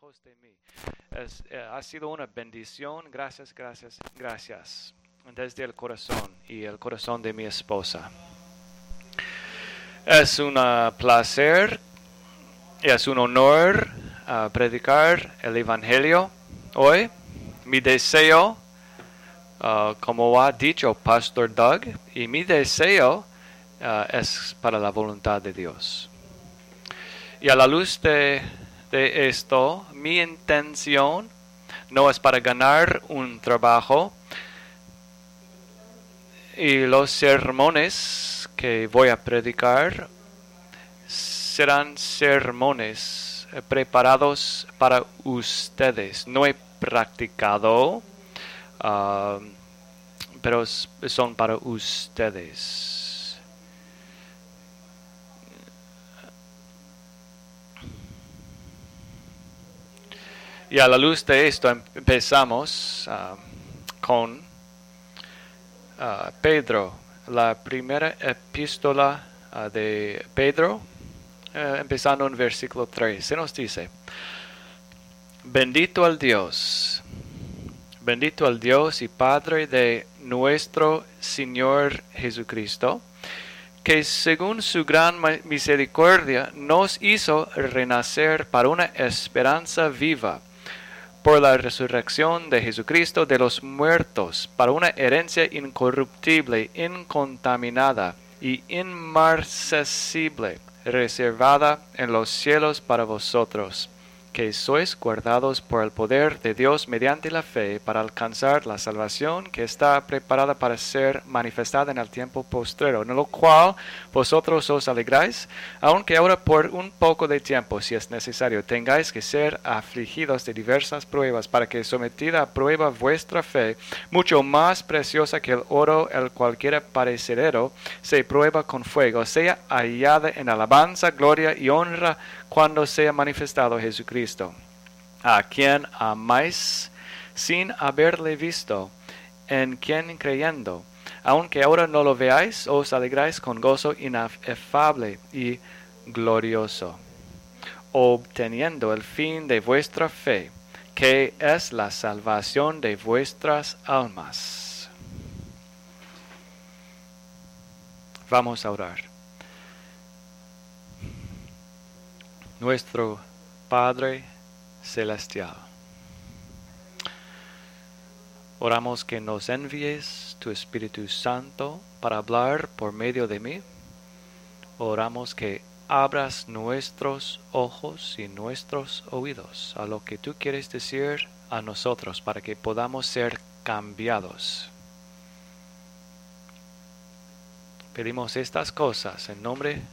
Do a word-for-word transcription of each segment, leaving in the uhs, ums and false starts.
lejos de mí. Es, eh, ha sido una bendición. Gracias, gracias, gracias. Desde el corazón y el corazón de mi esposa. Es un uh, placer, es un honor uh, predicar el Evangelio hoy. Mi deseo, uh, como ha dicho Pastor Doug, y mi deseo uh, es para la voluntad de Dios. Y a la luz de, de esto, mi intención no es para ganar un trabajo. Y los sermones que voy a predicar serán sermones preparados para ustedes. No he practicado, uh, pero son para ustedes. Y a la luz de esto empezamos uh, con Uh, Pedro, la primera epístola uh, de Pedro, uh, empezando en versículo tres, se nos dice: Bendito al Dios, bendito al Dios y Padre de nuestro Señor Jesucristo, que según su gran misericordia nos hizo renacer para una esperanza viva, por la resurrección de Jesucristo de los muertos, para una herencia incorruptible, incontaminada y inmarcesible, reservada en los cielos para vosotros, que sois guardados por el poder de Dios mediante la fe, para alcanzar la salvación que está preparada para ser manifestada en el tiempo postrero, en lo cual vosotros os alegráis, aunque ahora por un poco de tiempo, si es necesario, tengáis que ser afligidos de diversas pruebas, para que sometida a prueba vuestra fe, mucho más preciosa que el oro, el cualquiera parecedero, se prueba con fuego, sea hallada en alabanza, gloria y honra cuando sea manifestado Jesucristo, a quien amáis sin haberle visto, en quien creyendo, aunque ahora no lo veáis, os alegráis con gozo inefable y glorioso, obteniendo el fin de vuestra fe, que es la salvación de vuestras almas. Vamos a orar. Nuestro Padre Celestial, oramos que nos envíes tu Espíritu Santo para hablar por medio de mí. Oramos que abras nuestros ojos y nuestros oídos a lo que tú quieres decir a nosotros, para que podamos ser cambiados. Pedimos estas cosas en nombre de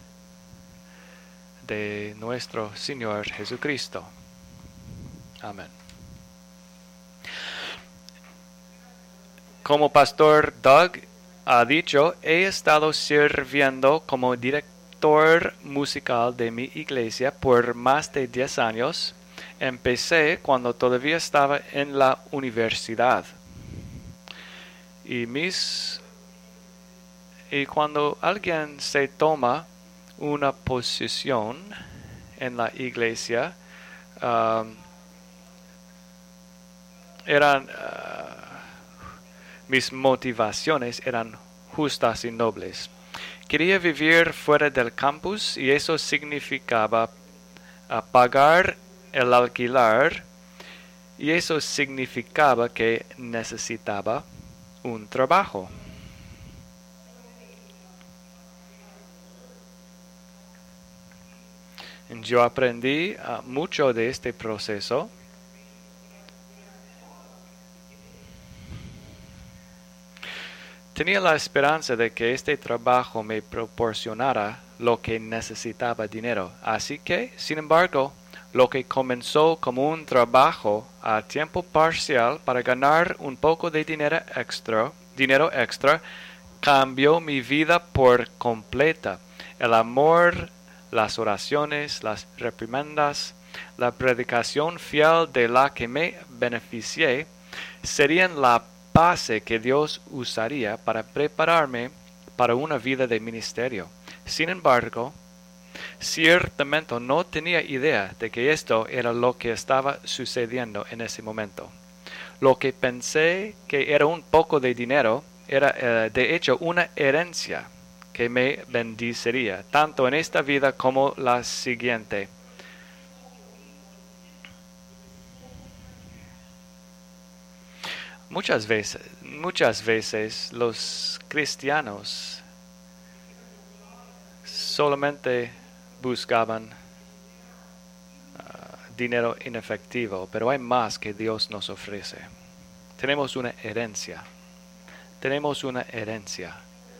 de nuestro Señor Jesucristo. Amén. Como Pastor Doug ha dicho, he estado sirviendo como director musical de mi iglesia por más de diez años. Empecé cuando todavía estaba en la universidad. Y mis y cuando alguien se toma una posición en la iglesia, um, eran uh, mis motivaciones eran justas y nobles. Quería vivir fuera del campus y eso significaba uh, pagar el alquiler, y eso significaba que necesitaba un trabajo. Yo aprendí uh, mucho de este proceso. Tenía la esperanza de que este trabajo me proporcionara lo que necesitaba, dinero. Así que, sin embargo, lo que comenzó como un trabajo a tiempo parcial para ganar un poco de dinero extra, dinero extra, cambió mi vida por completa. El amor, las oraciones, las reprimendas, la predicación fiel de la que me beneficié, serían la base que Dios usaría para prepararme para una vida de ministerio. Sin embargo, Ciertamente no tenía idea de que esto era lo que estaba sucediendo en ese momento. Lo que pensé que era un poco de dinero era eh, de hecho una herencia que me bendeciría, tanto en esta vida como la siguiente. Muchas veces, muchas veces los cristianos solamente buscaban uh, dinero en efectivo, pero hay más que Dios nos ofrece. Tenemos una herencia. Tenemos una herencia.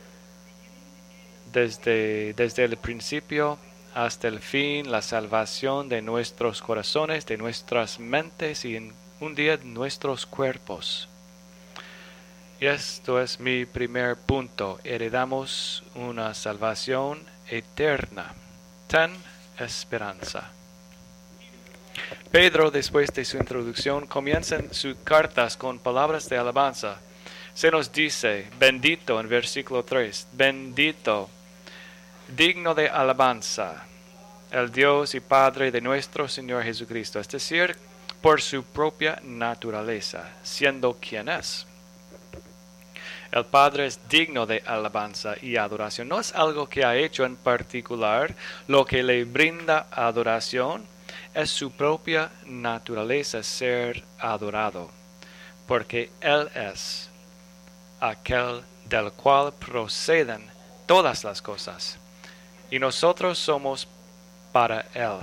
Desde, desde el principio hasta el fin, la salvación de nuestros corazones, de nuestras mentes y en un día de nuestros cuerpos. Y esto es mi primer punto. Heredamos una salvación eterna. Ten esperanza. Pedro, después de su introducción, comienza sus cartas con palabras de alabanza. Se nos dice, bendito en versículo tres, bendito, digno de alabanza, el Dios y Padre de nuestro Señor Jesucristo, es decir, por su propia naturaleza, siendo quien es. El Padre es digno de alabanza y adoración. No es algo que ha hecho en particular. Lo que le brinda adoración es su propia naturaleza ser adorado, porque Él es aquel del cual proceden todas las cosas, y nosotros somos para Él.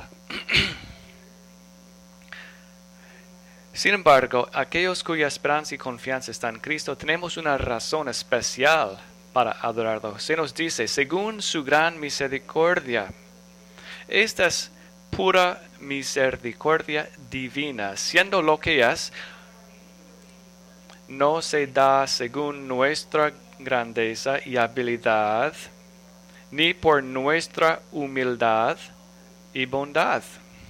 Sin embargo, aquellos cuya esperanza y confianza están en Cristo, tenemos una razón especial para adorarlo. Se nos dice, según su gran misericordia. Esta es pura misericordia divina, siendo lo que es, no se da según nuestra grandeza y habilidad, ni por nuestra humildad y bondad.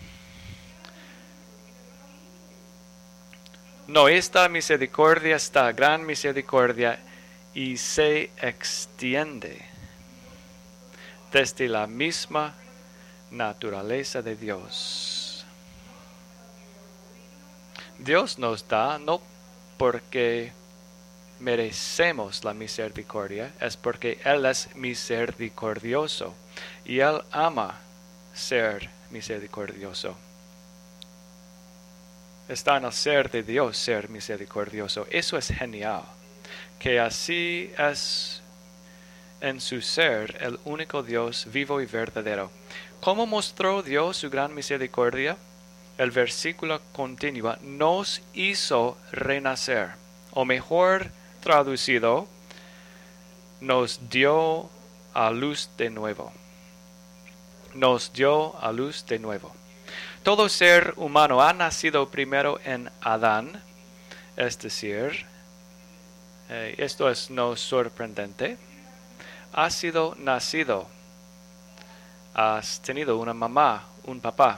No, esta misericordia, esta gran misericordia, y se extiende desde la misma naturaleza de Dios. Dios nos da no porque merecemos la misericordia, es porque Él es misericordioso y Él ama ser misericordioso. Está en el ser de Dios ser misericordioso. Eso es genial. Que así es en su ser el único Dios vivo y verdadero. ¿Cómo mostró Dios su gran misericordia? El versículo continúa, nos hizo renacer. O mejor traducido, nos dio a luz de nuevo. Nos dio a luz de nuevo. Todo ser humano ha nacido primero en Adán, es decir, eh, esto es no sorprendente, ha sido nacido, has tenido una mamá, un papá.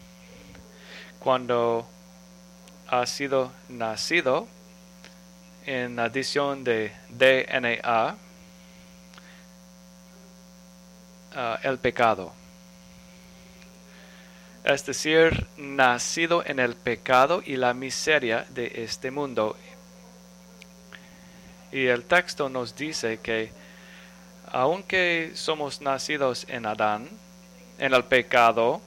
Cuando has sido nacido, en adición de D N A, uh, el pecado. Es decir, nacido en el pecado y la miseria de este mundo. Y el texto nos dice que aunque somos nacidos en Adán, en el pecado,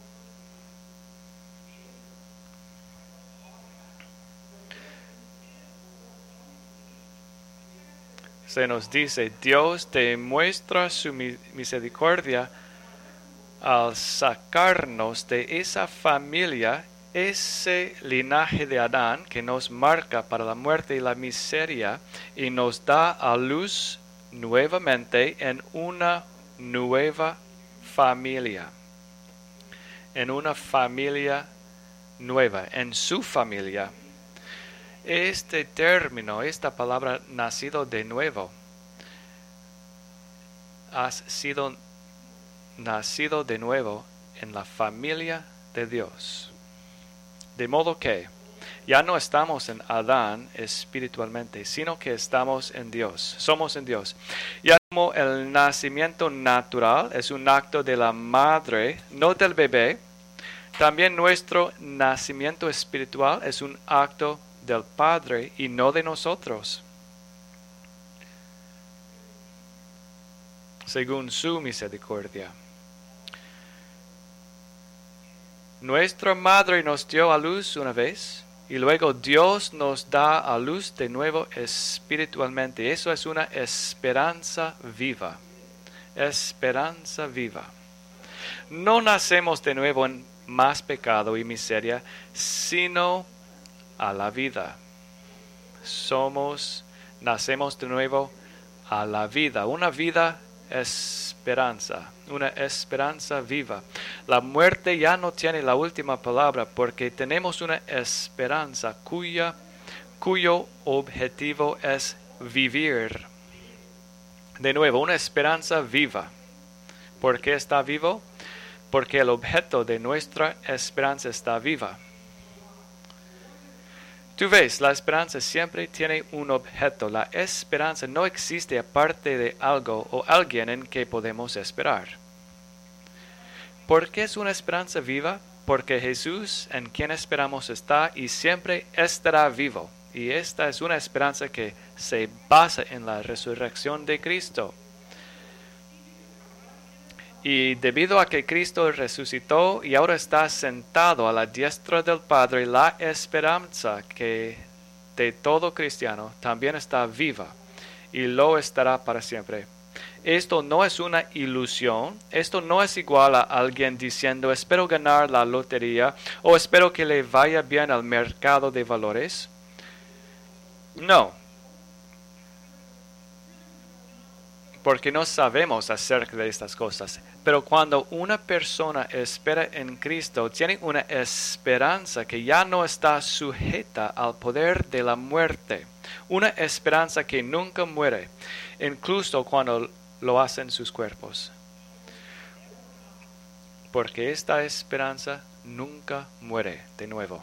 se nos dice, Dios demuestra su misericordia al sacarnos de esa familia, ese linaje de Adán que nos marca para la muerte y la miseria y nos da a luz nuevamente en una nueva familia, en una familia nueva, en su familia. Este término, esta palabra nacido de nuevo, has sido nacido de nuevo en la familia de Dios. De modo que ya no estamos en Adán espiritualmente, sino que estamos en Dios. Somos en Dios. Ya como el nacimiento natural es un acto de la madre, no del bebé, también nuestro nacimiento espiritual es un acto del Padre y no de nosotros, según su misericordia. Nuestra madre nos dio a luz una vez y luego Dios nos da a luz de nuevo espiritualmente. Eso es una esperanza viva. Esperanza viva. No nacemos de nuevo en más pecado y miseria, sino a la vida. Somos, nacemos de nuevo a la vida. Una vida esperanza, una esperanza viva. La muerte ya no tiene la última palabra porque tenemos una esperanza cuya, cuyo objetivo es vivir. De nuevo, una esperanza viva. ¿Por qué está vivo? Porque el objeto de nuestra esperanza está viva. Tú ves, la esperanza siempre tiene un objeto. La esperanza no existe aparte de algo o alguien en que podemos esperar. ¿Por qué es una esperanza viva? Porque Jesús, en quien esperamos, está y siempre estará vivo. Y esta es una esperanza que se basa en la resurrección de Cristo. Y debido a que Cristo resucitó y ahora está sentado a la diestra del Padre, la esperanza que de todo cristiano también está viva y lo estará para siempre. Esto no es una ilusión, esto no es igual a alguien diciendo espero ganar la lotería o espero que le vaya bien al mercado de valores. No. Porque no sabemos acerca de estas cosas. Pero cuando una persona espera en Cristo, tiene una esperanza que ya no está sujeta al poder de la muerte. Una esperanza que nunca muere, incluso cuando lo hacen sus cuerpos. Porque esta esperanza nunca muere de nuevo.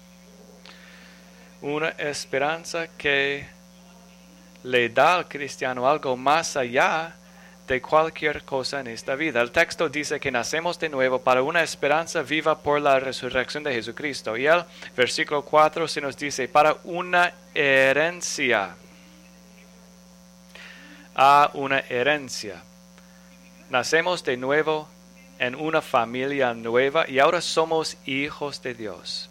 Una esperanza que le da al cristiano algo más allá de cualquier cosa en esta vida. El texto dice que nacemos de nuevo para una esperanza viva por la resurrección de Jesucristo. Y el versículo cuatro se nos dice, para una herencia. A una herencia. Nacemos de nuevo en una familia nueva y ahora somos hijos de Dios.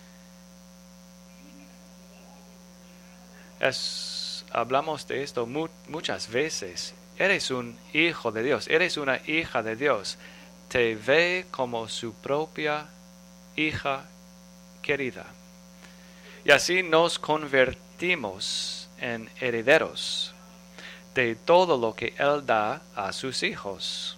Es Hablamos de esto mu- muchas veces. Eres un hijo de Dios, eres una hija de Dios. Te ve como su propia hija querida. Y así nos convertimos en herederos de todo lo que Él da a sus hijos.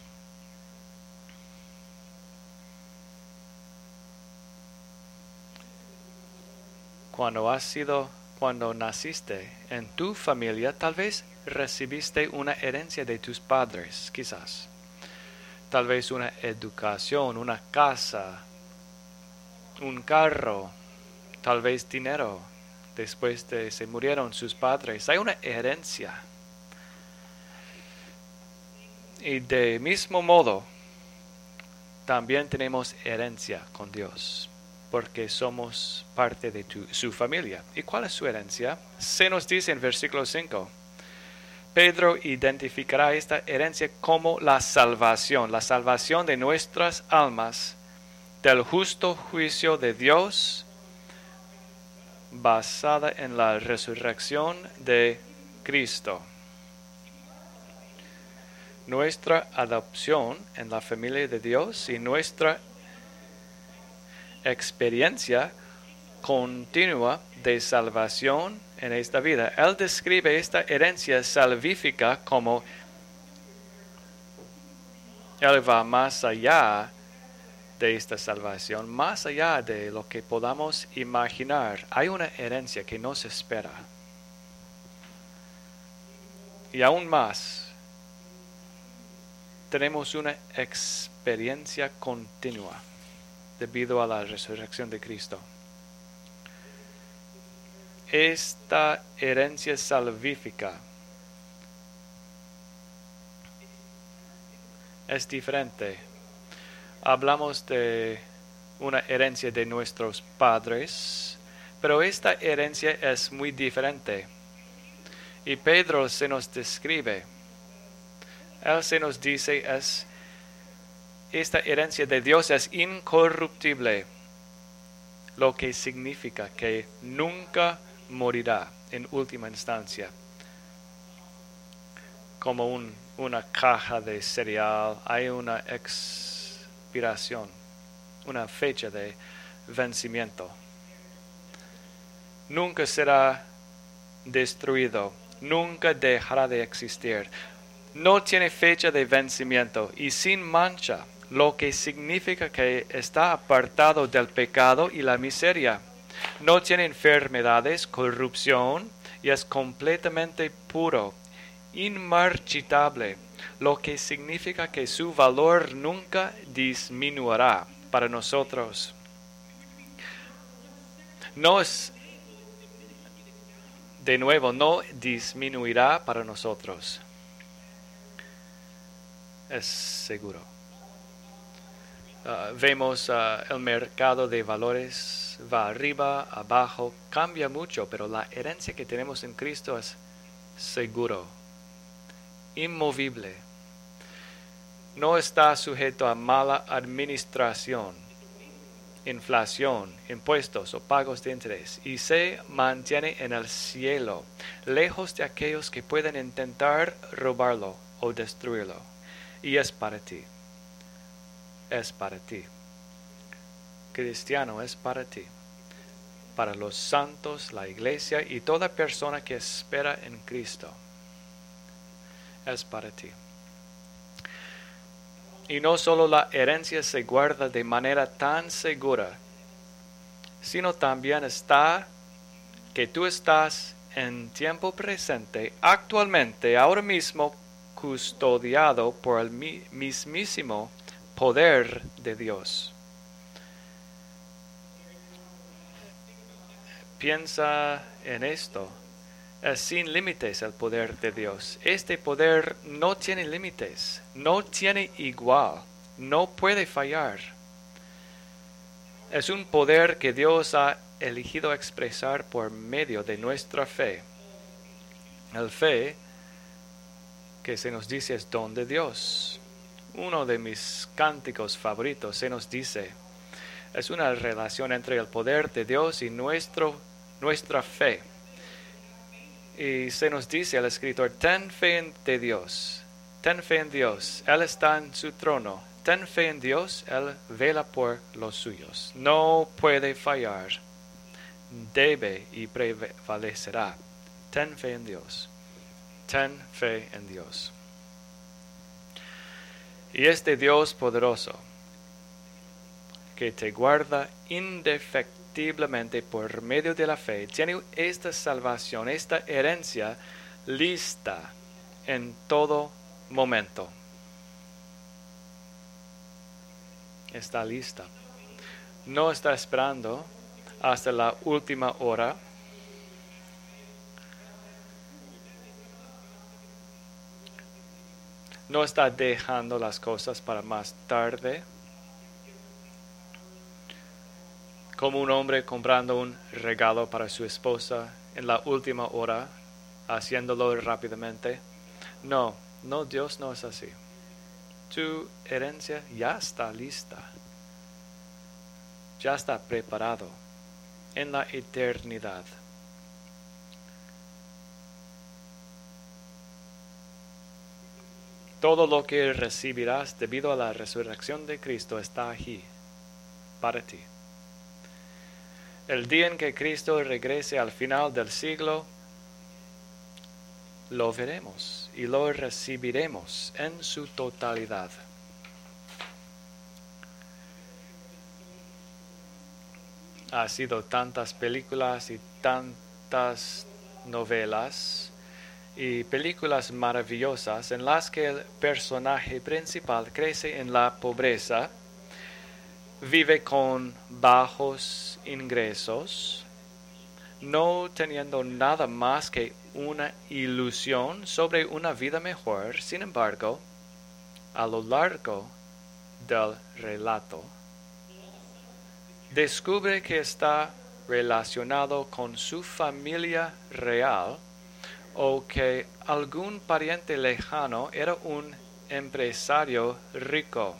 Cuando has sido Cuando naciste en tu familia, tal vez recibiste una herencia de tus padres, quizás. Tal vez una educación, una casa, un carro, tal vez dinero. Después de se murieron sus padres, hay una herencia. Y de mismo modo, también tenemos herencia con Dios, porque somos parte de tu, su familia. ¿Y cuál es su herencia? Se nos dice en versículo cinco. Pedro identificará esta herencia como la salvación, la salvación de nuestras almas del justo juicio de Dios, basada en la resurrección de Cristo. Nuestra adopción en la familia de Dios y nuestra experiencia continua de salvación en esta vida. Él describe esta herencia salvífica como Él va más allá de esta salvación, más allá de lo que podamos imaginar. Hay una herencia que nos espera. Y aún más, tenemos una experiencia continua debido a la resurrección de Cristo. Esta herencia salvífica es diferente. Hablamos de una herencia de nuestros padres, pero esta herencia es muy diferente. Y Pedro se nos describe. Él se nos dice, es, esta herencia de Dios es incorruptible, lo que significa que nunca morirá en última instancia. Como un, una caja de cereal, hay una expiración, una fecha de vencimiento. Nunca será destruido, nunca dejará de existir. No tiene fecha de vencimiento y sin mancha, lo que significa que está apartado del pecado y la miseria. No tiene enfermedades, corrupción y es completamente puro, inmarchitable, lo que significa que su valor nunca disminuirá para nosotros. No es, de nuevo, no disminuirá para nosotros. Es seguro. Uh, vemos uh, el mercado de valores va arriba, abajo, cambia mucho, pero la herencia que tenemos en Cristo es seguro, inmovible. No está sujeto a mala administración, inflación, impuestos o pagos de interés, y se mantiene en el cielo, lejos de aquellos que pueden intentar robarlo o destruirlo. Y es para ti. Es para ti. Cristiano, es para ti. Para los santos, la iglesia y toda persona que espera en Cristo. Es para ti. Y no solo la herencia se guarda de manera tan segura, sino también está que tú estás en tiempo presente, actualmente, ahora mismo, custodiado por el mismísimo poder de Dios. Piensa en esto. Es sin límites el poder de Dios. Este poder no tiene límites, no tiene igual, no puede fallar. Es un poder que Dios ha elegido expresar por medio de nuestra fe. El fe que se nos dice es don de Dios. Uno de mis cánticos favoritos se nos dice, es una relación entre el poder de Dios y nuestro, nuestra fe. Y se nos dice el escritor, ten fe en de Dios, ten fe en Dios, Él está en su trono, ten fe en Dios, Él vela por los suyos, no puede fallar, debe y prevalecerá, ten fe en Dios, ten fe en Dios. Y este Dios poderoso, que te guarda indefectiblemente por medio de la fe, tiene esta salvación, esta herencia lista en todo momento. Está lista. No está esperando hasta la última hora. No está dejando las cosas para más tarde. Como un hombre comprando un regalo para su esposa en la última hora, haciéndolo rápidamente. No, no, Dios no es así. Tu herencia ya está lista. Ya está preparado en la eternidad. Todo lo que recibirás debido a la resurrección de Cristo está aquí, para ti. El día en que Cristo regrese al final del siglo, lo veremos y lo recibiremos en su totalidad. Ha sido tantas películas y tantas novelas y películas maravillosas en las que el personaje principal crece en la pobreza, vive con bajos ingresos, no teniendo nada más que una ilusión sobre una vida mejor. Sin embargo, a lo largo del relato, descubre que está relacionado con su familia real o que algún pariente lejano era un empresario rico.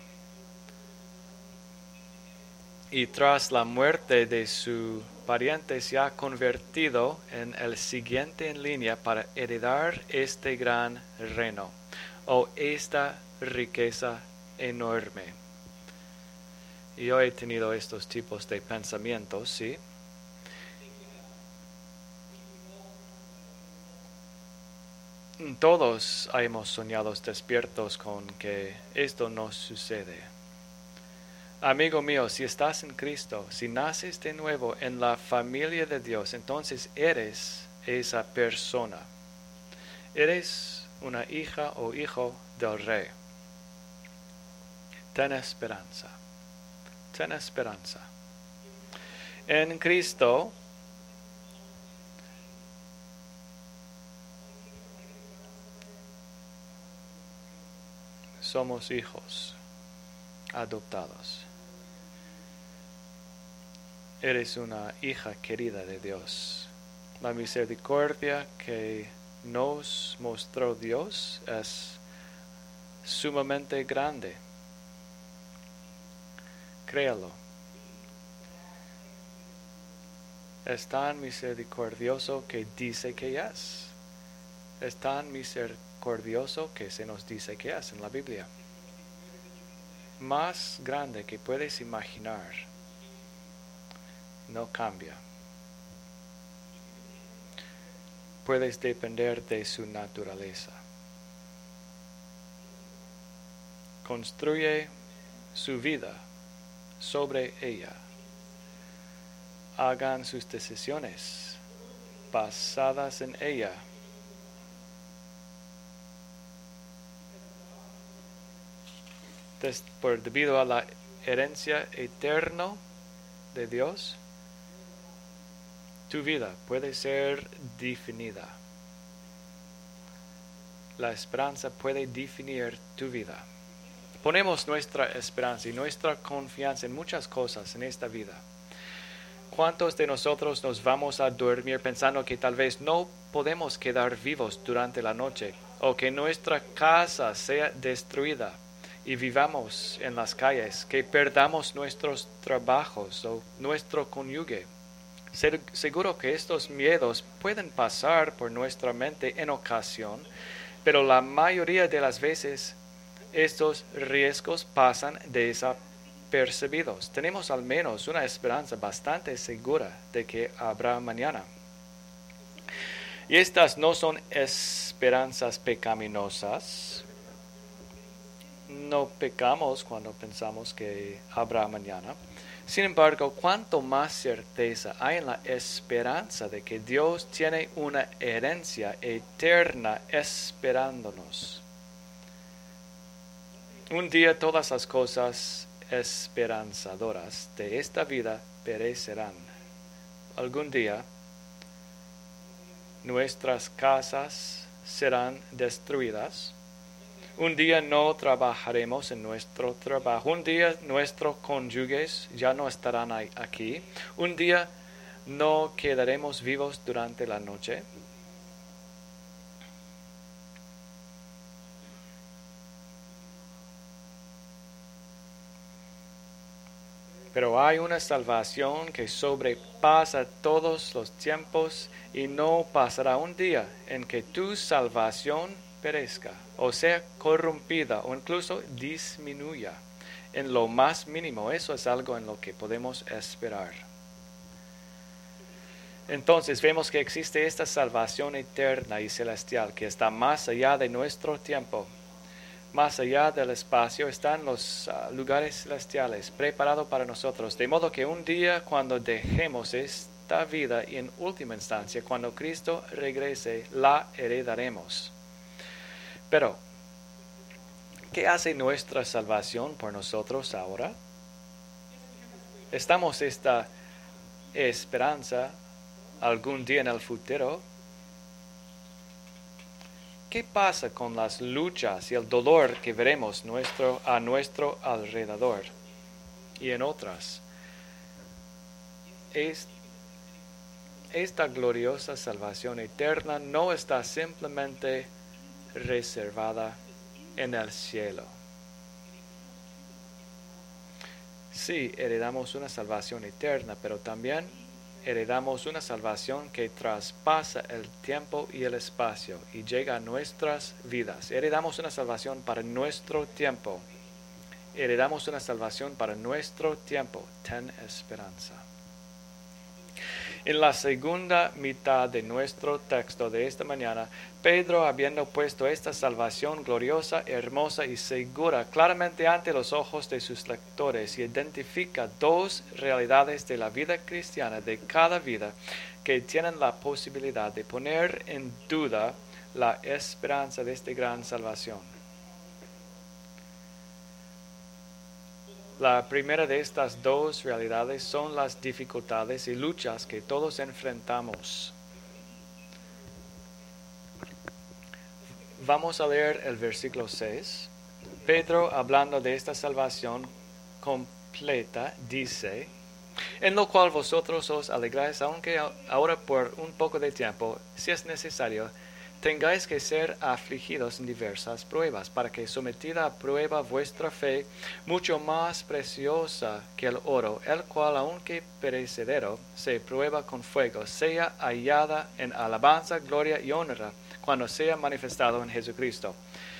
Y tras la muerte de su pariente se ha convertido en el siguiente en línea para heredar este gran reino o esta riqueza enorme. Y yo he tenido estos tipos de pensamientos, ¿sí? Todos hemos soñado despiertos con que esto no sucede. Amigo mío, si estás en Cristo, si naces de nuevo en la familia de Dios, entonces eres esa persona. Eres una hija o hijo del Rey. Ten esperanza. Ten esperanza. En Cristo somos hijos adoptados. Eres una hija querida de Dios. La misericordia que nos mostró Dios es sumamente grande. Créalo. Es tan misericordioso que dice que es. Es tan misericordioso que se nos dice que es en la Biblia. Más grande que puedes imaginar. No cambia. Puedes depender de su naturaleza. Construye su vida sobre ella. Hagan sus decisiones basadas en ella. Des, por debido a la herencia eterna de Dios, tu vida puede ser definida. La esperanza puede definir tu vida. Ponemos nuestra esperanza y nuestra confianza en muchas cosas en esta vida. ¿Cuántos de nosotros nos vamos a dormir pensando que tal vez no podemos quedar vivos durante la noche o que nuestra casa sea destruida y vivamos en las calles, que perdamos nuestros trabajos o nuestro cónyuge? Seguro que estos miedos pueden pasar por nuestra mente en ocasión, pero la mayoría de las veces estos riesgos pasan desapercibidos. Tenemos al menos una esperanza bastante segura de que habrá mañana. Y estas no son esperanzas pecaminosas. No pecamos cuando pensamos que habrá mañana. Sin embargo, cuanto más certeza hay en la esperanza de que Dios tiene una herencia eterna esperándonos. Un día todas las cosas esperanzadoras de esta vida perecerán. Algún día nuestras casas serán destruidas. Un día no trabajaremos en nuestro trabajo. Un día nuestros cónyuges ya no estarán aquí. Un día no quedaremos vivos durante la noche. Pero hay una salvación que sobrepasa todos los tiempos y no pasará un día en que tu salvación perezca, o sea corrompida, o incluso disminuya en lo más mínimo. Eso es algo en lo que podemos esperar. Entonces vemos que existe esta salvación eterna y celestial que está más allá de nuestro tiempo. Más allá del espacio están los uh, lugares celestiales preparados para nosotros, de modo que un día cuando dejemos esta vida y en última instancia cuando Cristo regrese, la heredaremos. Pero, ¿qué hace nuestra salvación por nosotros ahora? ¿Estamos esta esperanza algún día en el futuro? ¿qué pasa con las luchas y el dolor que veremos nuestro, a nuestro alrededor y en otras? Es, esta gloriosa salvación eterna no está simplemente reservada en el cielo. Sí, heredamos una salvación eterna, pero también heredamos una salvación que traspasa el tiempo y el espacio y llega a nuestras vidas. Heredamos una salvación para nuestro tiempo. Heredamos una salvación para nuestro tiempo. Ten esperanza. En la segunda mitad de nuestro texto de esta mañana, Pedro, habiendo puesto esta salvación gloriosa, hermosa y segura claramente ante los ojos de sus lectores, identifica dos realidades de la vida cristiana, de cada vida, que tienen la posibilidad de poner en duda la esperanza de esta gran salvación. La primera de estas dos realidades son las dificultades y luchas que todos enfrentamos. Vamos a leer el versículo seis. Pedro, hablando de esta salvación completa, dice: en lo cual vosotros os alegráis, aunque ahora por un poco de tiempo, si es necesario, tengáis que ser afligidos en diversas pruebas, para que sometida a prueba vuestra fe, mucho más preciosa que el oro, el cual, aunque perecedero, se prueba con fuego, sea hallada en alabanza, gloria y honra, cuando sea manifestado en Jesucristo.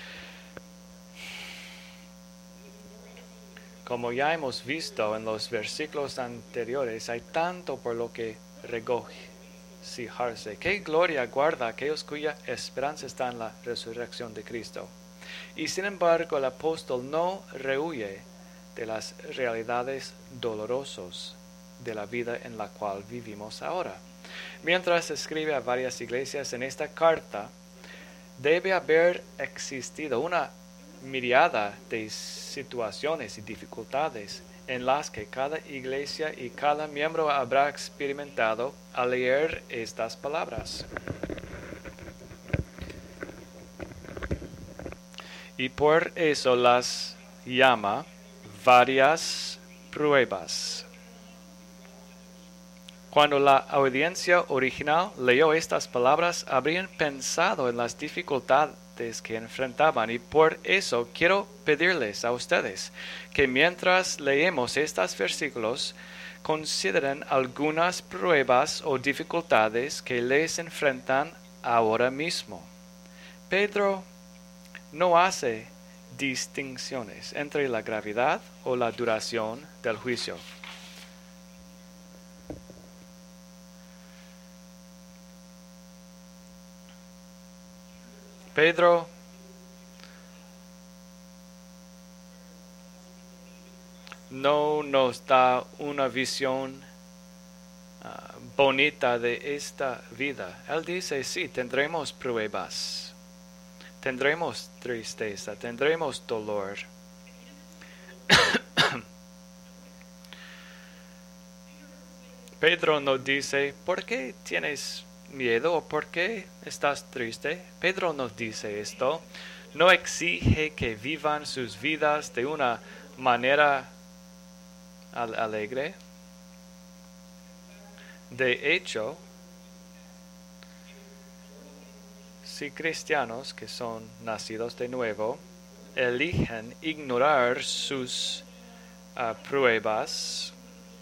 Como ya hemos visto en los versículos anteriores, hay tanto por lo que regocijarse. Qué gloria guarda aquellos cuya esperanza está en la resurrección de Cristo. Y sin embargo, el apóstol no rehuye de las realidades dolorosas de la vida en la cual vivimos ahora. Mientras escribe a varias iglesias en esta carta, debe haber existido una miriada de situaciones y dificultades en las que cada iglesia y cada miembro habrá experimentado al leer estas palabras. Y por eso las llama varias pruebas. Cuando la audiencia original leyó estas palabras, habrían pensado en las dificultades que enfrentaban, y por eso quiero pedirles a ustedes que mientras leemos estos versículos, consideren algunas pruebas o dificultades que les enfrentan ahora mismo. Pedro no hace distinciones entre la gravedad o la duración del juicio. Pedro no nos da una visión uh, bonita de esta vida. Él dice, sí, tendremos pruebas, tendremos tristeza, tendremos dolor. Pedro no dice, ¿por qué tienes miedo o por qué estás triste? Pedro nos dice esto. No exige que vivan sus vidas de una manera alegre. De hecho, si cristianos que son nacidos de nuevo eligen ignorar sus uh, pruebas,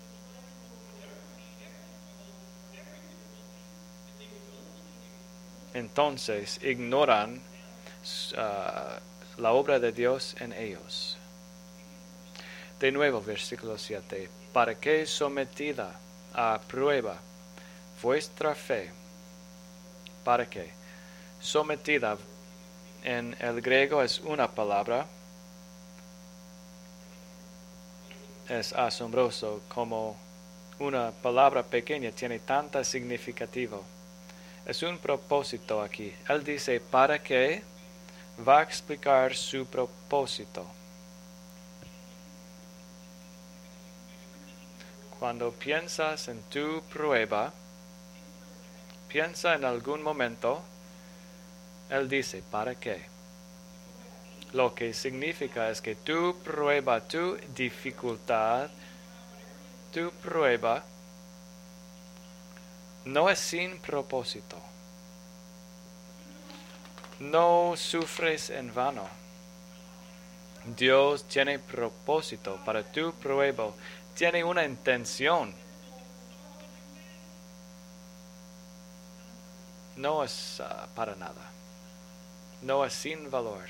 entonces ignoran uh, la obra de Dios en ellos. De nuevo, versículo siete. ¿Para qué sometida a prueba vuestra fe? ¿Para qué? Sometida en el griego es una palabra. Es asombroso como una palabra pequeña tiene tanta significativo. Es un propósito aquí. Él dice, ¿para qué? Va a explicar su propósito. Cuando piensas en tu prueba, piensa en algún momento Él dice, ¿para qué? Lo que significa es que tu prueba, tu dificultad, tu prueba no es sin propósito. No sufres en vano. Dios tiene propósito para tu prueba, tiene una intención. No es uh, para nada. No es sin valor.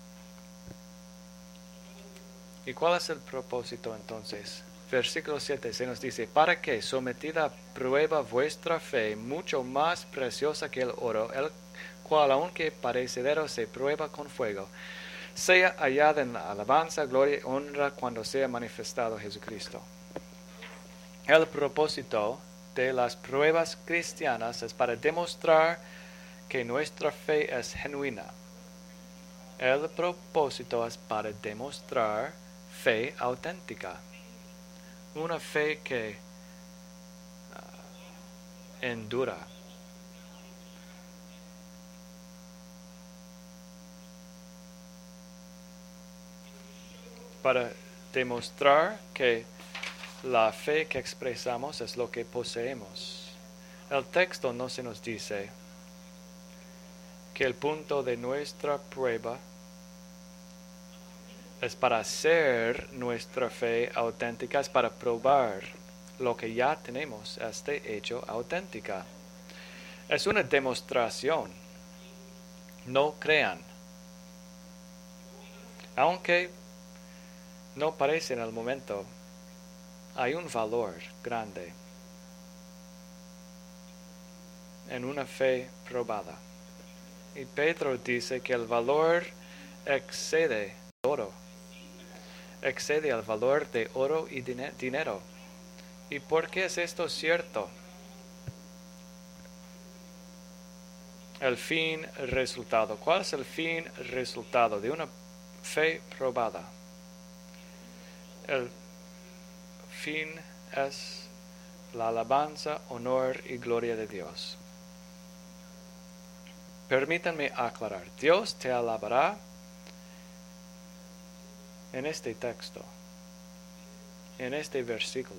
¿Y cuál es el propósito entonces? Versículo siete se nos dice, para que sometida a prueba vuestra fe, mucho más preciosa que el oro, el cual aunque parecedero se prueba con fuego, sea hallada en la alabanza, gloria y honra cuando sea manifestado Jesucristo. El propósito de las pruebas cristianas es para demostrar que nuestra fe es genuina. El propósito es para demostrar fe auténtica. Una fe que uh, endura. Para demostrar que la fe que expresamos es lo que poseemos. El texto no se nos dice que el punto de nuestra prueba es para hacer nuestra fe auténtica, es para probar lo que ya tenemos, este hecho auténtica. Es una demostración. No crean. Aunque no parece en el momento, hay un valor grande en una fe probada. Y Pedro dice que el valor excede oro, excede el valor de oro y dinero. ¿Y por qué es esto cierto? El fin resultado. ¿Cuál es el fin resultado de una fe probada? El fin es la alabanza, honor y gloria de Dios. Permítanme aclarar. Dios te alabará en este texto, en este versículo.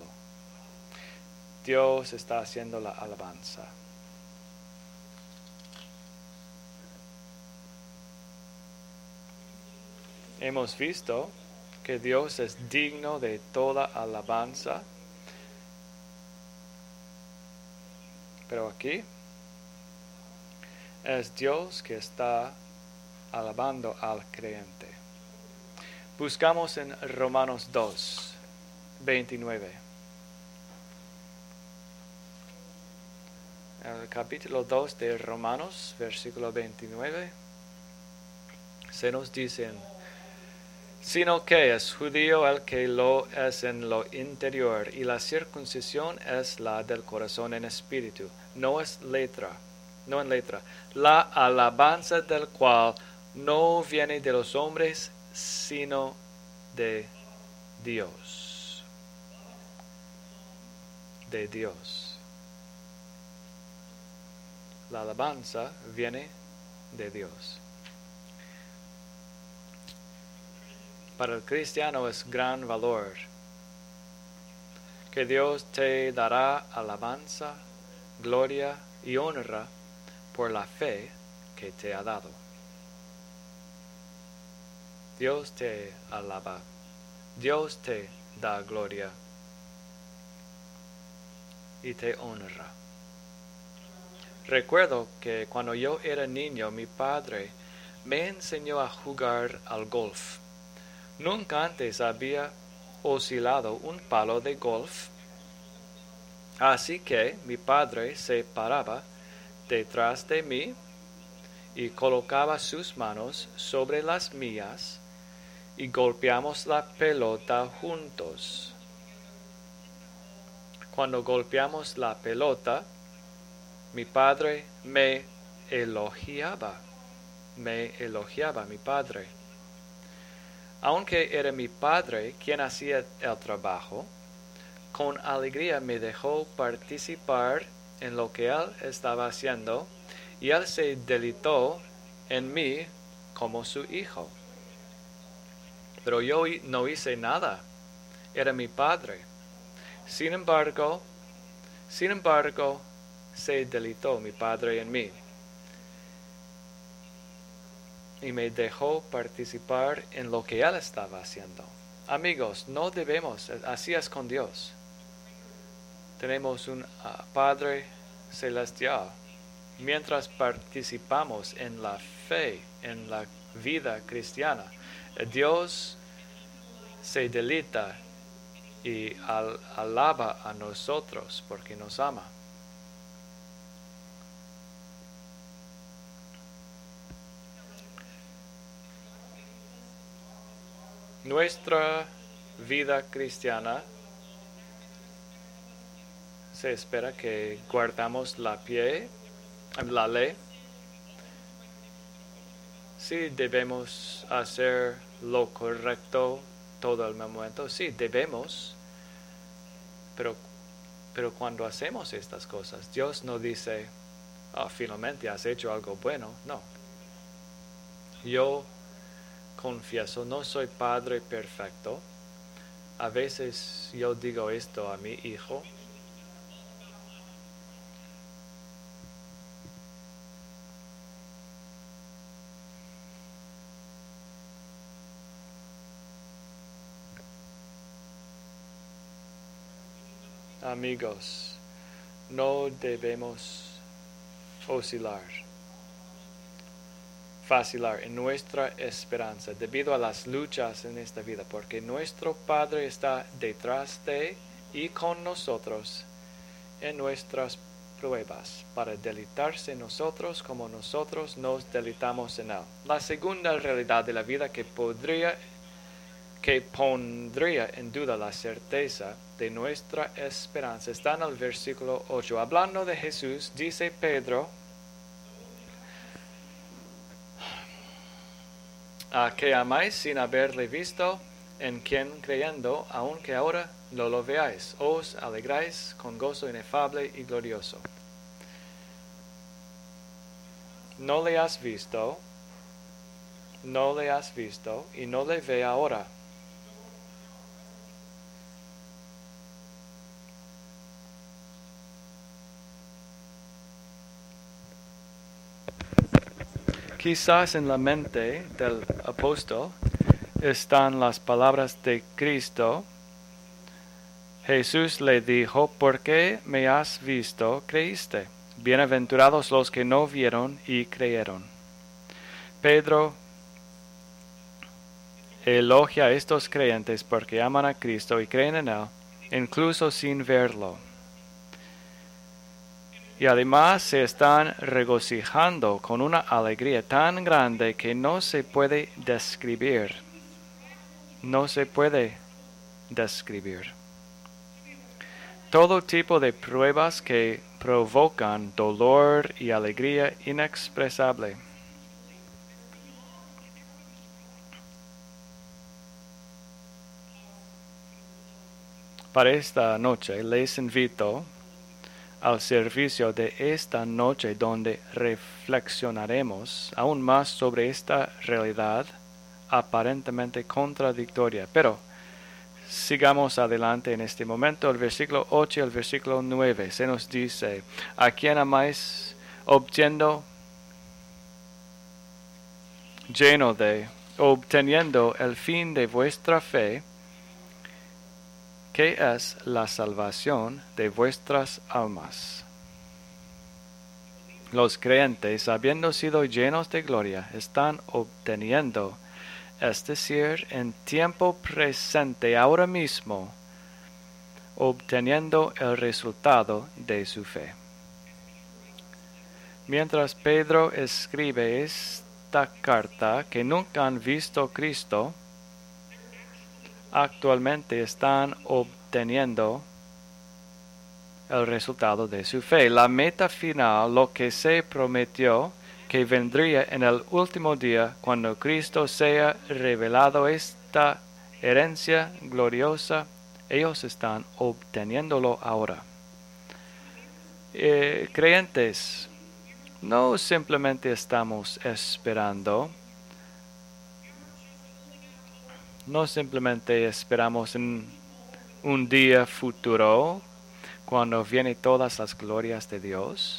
Dios está haciendo la alabanza. Hemos visto que Dios es digno de toda alabanza. Pero aquí es Dios que está alabando al creyente. Buscamos en Romanos dos, veintinueve. El capítulo dos de Romanos, versículo veintinueve, se nos dice, sino que es judío el que lo es en lo interior, y la circuncisión es la del corazón en espíritu, no es letra, no en letra, la alabanza del cual no viene de los hombres, sino de Dios. De Dios. La alabanza viene de Dios. Para el cristiano es gran valor que Dios te dará alabanza, gloria y honra por la fe que te ha dado. Dios te alaba, Dios te da gloria y te honra. Recuerdo que cuando yo era niño, mi padre me enseñó a jugar al golf. Nunca antes había oscilado un palo de golf. Así que mi padre se paraba detrás de mí y colocaba sus manos sobre las mías y golpeamos la pelota juntos. Cuando golpeamos la pelota, mi padre me elogiaba, me elogiaba mi padre. Aunque era mi padre quien hacía el trabajo, con alegría me dejó participar en lo que él estaba haciendo y él se deleitó en mí como su hijo. Pero yo no hice nada. Era mi Padre. Sin embargo, sin embargo, se deleitó mi Padre en mí y me dejó participar en lo que Él estaba haciendo. Amigos, no debemos, así es con Dios. Tenemos un uh, Padre celestial. Mientras participamos en la fe, en la vida cristiana, Dios se deleita y al, alaba a nosotros porque nos ama. Nuestra vida cristiana se espera que guardamos la pie, la ley. Sí, debemos hacer lo correcto todo el momento. Sí, debemos. Pero, pero cuando hacemos estas cosas, Dios no dice, oh, finalmente has hecho algo bueno. No. Yo confieso, no soy padre perfecto. A veces yo digo esto a mi hijo. Amigos, no debemos oscilar, vacilar en nuestra esperanza debido a las luchas en esta vida, porque nuestro Padre está detrás de y con nosotros en nuestras pruebas, para deleitarse en nosotros como nosotros nos deleitamos en Él. La segunda realidad de la vida que podría que pondría en duda la certeza de nuestra esperanza está en el versículo ocho. Hablando de Jesús, dice Pedro, a que amáis sin haberle visto, en quien creyendo, aunque ahora no lo veáis, os alegráis con gozo inefable y glorioso. No le has visto, no le has visto y no le ve ahora. Quizás en la mente del apóstol están las palabras de Cristo. Jesús le dijo, ¿por qué me has visto, creíste? Bienaventurados los que no vieron y creyeron. Pedro elogia a estos creyentes porque aman a Cristo y creen en Él, incluso sin verlo. Y además se están regocijando con una alegría tan grande que no se puede describir. No se puede describir. Todo tipo de pruebas que provocan dolor y alegría inexpresable. Para esta noche les invito al servicio de esta noche donde reflexionaremos aún más sobre esta realidad aparentemente contradictoria. Pero sigamos adelante en este momento. El versículo ocho y el versículo nueve se nos dice, a quien amáis obteniendo, lleno de, obteniendo el fin de vuestra fe, que es la salvación de vuestras almas. Los creyentes, habiendo sido llenos de gloria, están obteniendo, es decir, en tiempo presente, ahora mismo, obteniendo el resultado de su fe. Mientras Pedro escribe esta carta, que nunca han visto Cristo, actualmente están obteniendo el resultado de su fe. La meta final, lo que se prometió que vendría en el último día, cuando Cristo sea revelado, esta herencia gloriosa, ellos están obteniéndolo ahora. Eh, creyentes, no simplemente estamos esperando, no simplemente esperamos en un día futuro cuando vienen todas las glorias de Dios.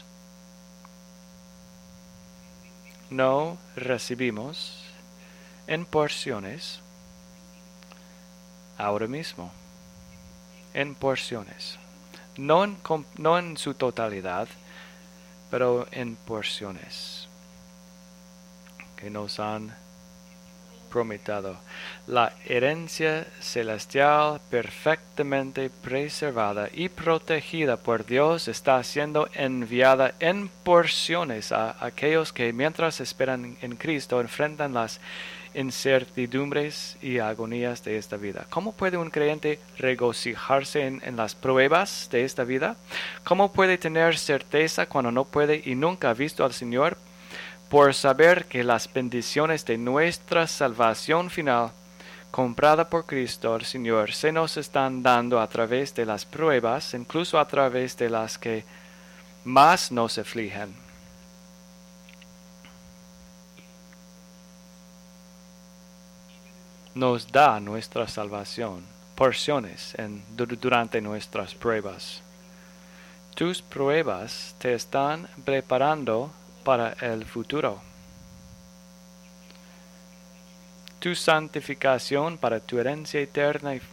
No recibimos en porciones ahora mismo, en porciones, no en, no en su totalidad, pero en porciones que nos han prometido. La herencia celestial perfectamente preservada y protegida por Dios está siendo enviada en porciones a aquellos que mientras esperan en Cristo enfrentan las incertidumbres y agonías de esta vida. ¿Cómo puede un creyente regocijarse en, en las pruebas de esta vida? ¿Cómo puede tener certeza cuando no puede y nunca ha visto al Señor? Por saber que las bendiciones de nuestra salvación final, comprada por Cristo el Señor, se nos están dando a través de las pruebas, incluso a través de las que más nos afligen. Nos da nuestra salvación, porciones en, durante nuestras pruebas. Tus pruebas te están preparando para el futuro. Tu santificación para tu herencia eterna. Y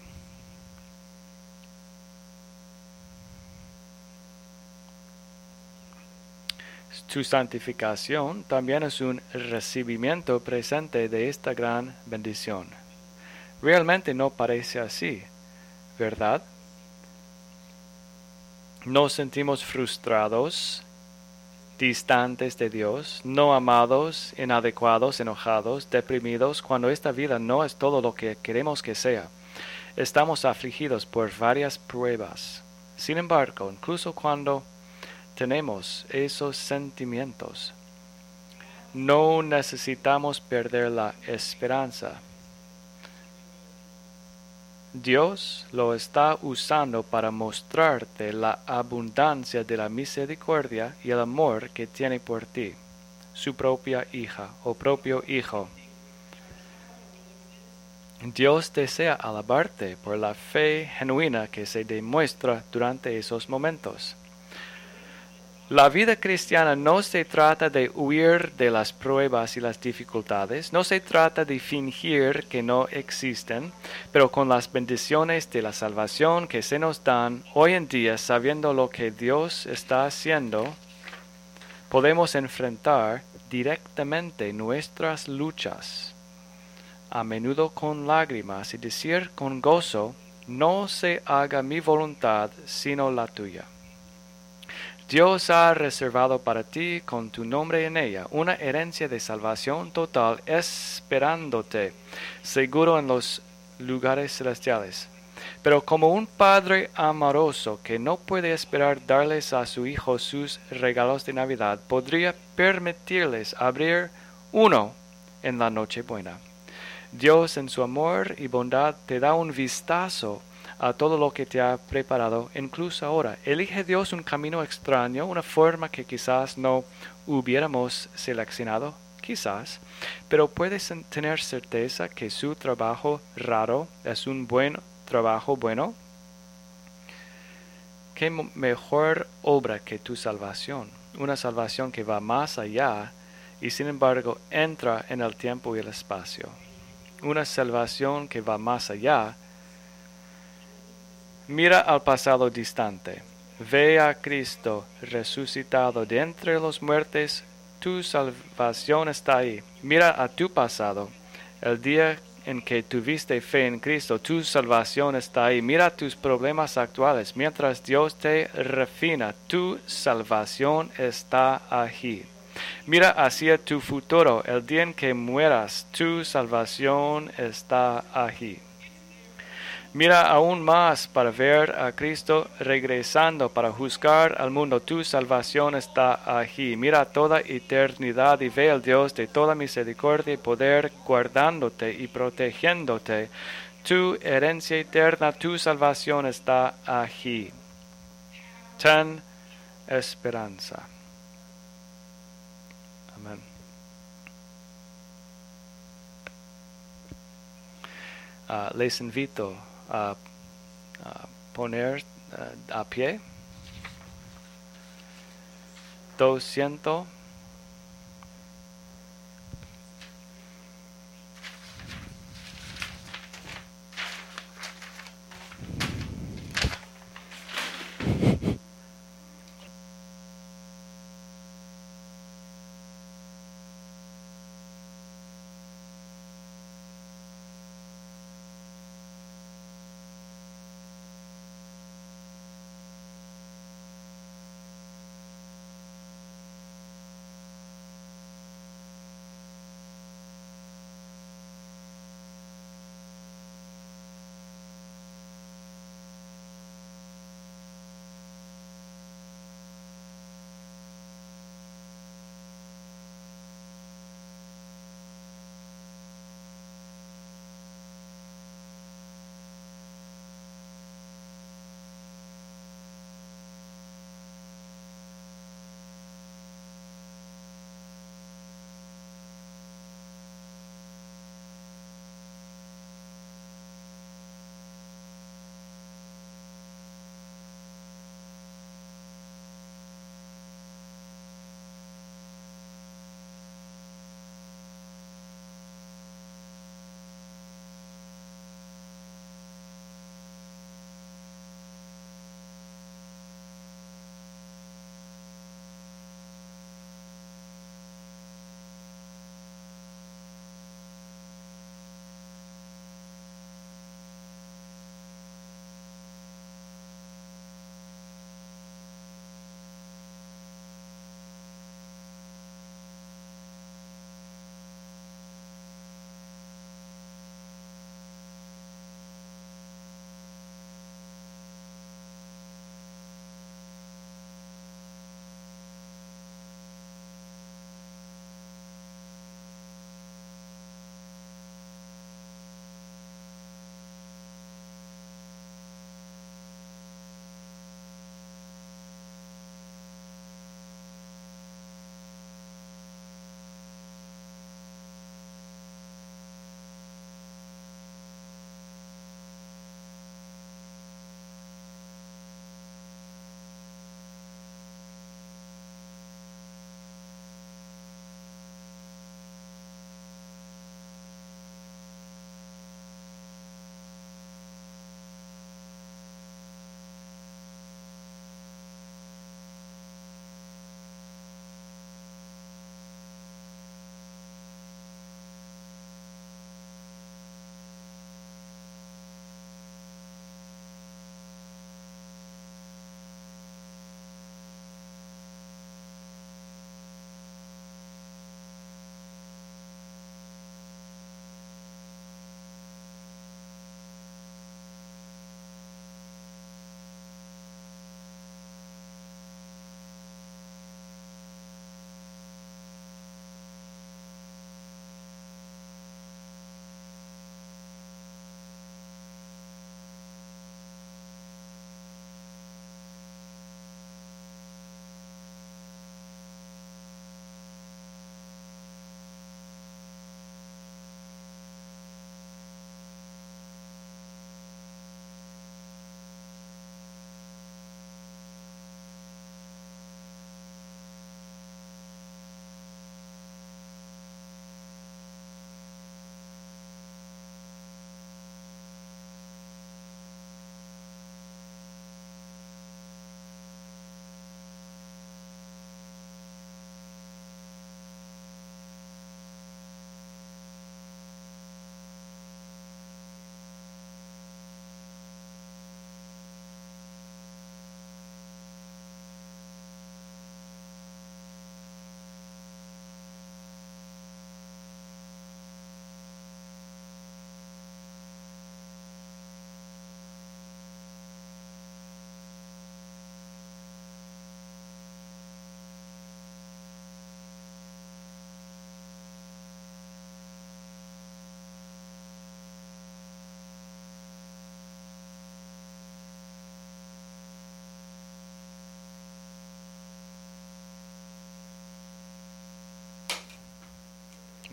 tu santificación también es un recibimiento presente de esta gran bendición. Realmente no parece así, ¿verdad? Nos sentimos frustrados, distantes de Dios, no amados, inadecuados, enojados, deprimidos, cuando esta vida no es todo lo que queremos que sea. Estamos afligidos por varias pruebas. Sin embargo, incluso cuando tenemos esos sentimientos, no necesitamos perder la esperanza. Dios lo está usando para mostrarte la abundancia de la misericordia y el amor que tiene por ti, su propia hija o propio hijo. Dios desea alabarte por la fe genuina que se demuestra durante esos momentos. La vida cristiana no se trata de huir de las pruebas y las dificultades, no se trata de fingir que no existen, pero con las bendiciones de la salvación que se nos dan hoy en día, sabiendo lo que Dios está haciendo, podemos enfrentar directamente nuestras luchas, a menudo con lágrimas, y decir con gozo, no se haga mi voluntad sino la tuya. Dios ha reservado para ti, con tu nombre en ella, una herencia de salvación total esperándote, seguro en los lugares celestiales. Pero como un padre amoroso que no puede esperar darles a su hijo sus regalos de Navidad, podría permitirles abrir uno en la Nochebuena. Dios en su amor y bondad te da un vistazo a todo lo que te ha preparado, incluso ahora. Elige Dios un camino extraño, una forma que quizás no hubiéramos seleccionado, quizás, pero puedes tener certeza que su trabajo raro es un buen trabajo bueno. ¿Qué mejor obra que tu salvación? Una salvación que va más allá y sin embargo entra en el tiempo y el espacio. Una salvación que va más allá. Mira al pasado distante. Ve a Cristo resucitado de entre los muertos. Tu salvación está ahí. Mira a tu pasado. El día en que tuviste fe en Cristo, tu salvación está ahí. Mira tus problemas actuales. Mientras Dios te refina, tu salvación está allí. Mira hacia tu futuro. El día en que mueras, tu salvación está allí. Mira aún más para ver a Cristo regresando para juzgar al mundo. Tu salvación está aquí. Mira toda eternidad y ve al Dios de toda misericordia y poder guardándote y protegiéndote. Tu herencia eterna, tu salvación está aquí. Ten esperanza. Amén. Uh, les invito a, a poner uh, a pie. Doscientos.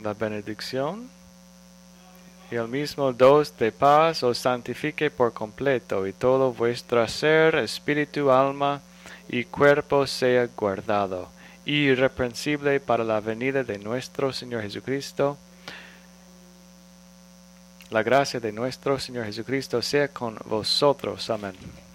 la benedicción y el mismo Dios de paz os santifique por completo, y todo vuestro ser, espíritu, alma y cuerpo sea guardado, irreprensible para la venida de nuestro Señor Jesucristo. La gracia de nuestro Señor Jesucristo sea con vosotros. Amén.